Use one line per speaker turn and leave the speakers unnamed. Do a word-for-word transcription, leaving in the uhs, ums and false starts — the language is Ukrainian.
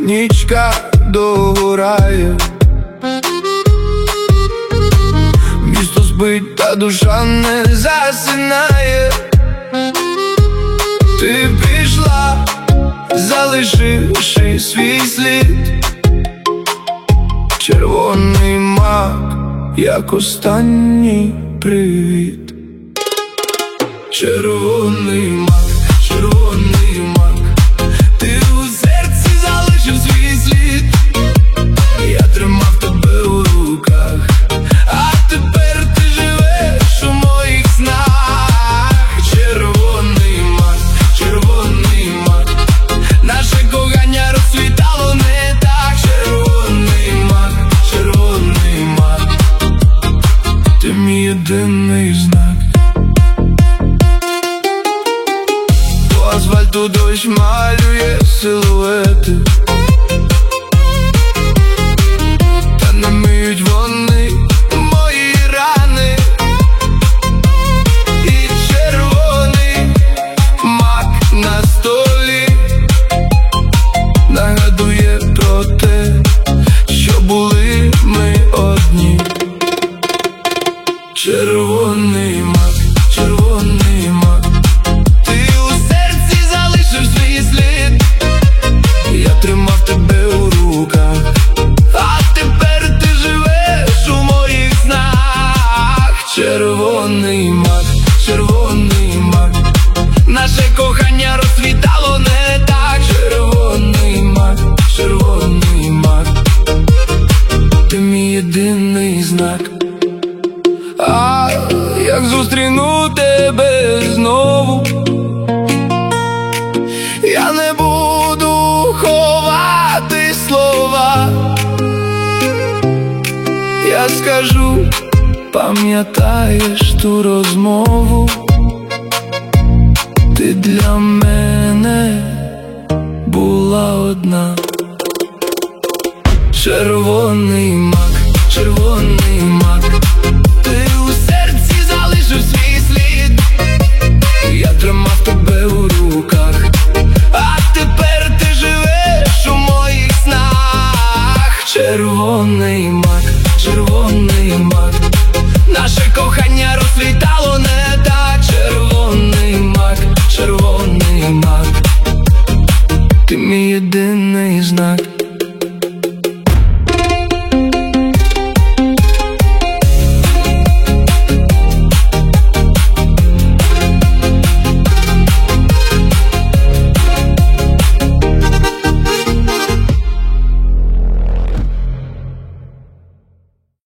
нічка догорає, місто спить, та душа не засинає. Ти пішла, залишивши свій слід, червоний мак, як останній привіт. Червоний мак, червоний мак, ти у серці залишив свій слід. Я тримав тебе у руках, а тепер ти живеш у моїх снах. Червоний мак, червоний мак, наше кохання розцвітало не так. Червоний мак, червоний мак, ти мій єдиний знак. По асфальту дощ малює силуети, та не миють вони мої рани. І червоний мак на столі нагадує про те, що були ми одні. Червоний мак, червоний мак, ти у серці залишив свій слід. Я тримав тебе у руках, а тепер ти живеш у моїх снах. Червоний мак, червоний мак, наше кохання розцвітало не так. Червоний мак, червоний мак, ти мій єдиний знак. А як зустріну тебе знову, я не буду ховати слова. Я скажу, пам'ятаєш ту розмову? Ти для мене була одна. Червоний мак, червоний мак, ти у серці залишив свій слід. Я тримав тебе у руках, а тепер ти живеш у моїх снах. Червоний мак, червоний мак, наше кохання розцвітало не так. Червоний мак, червоний мак, ти мій єдиний знак.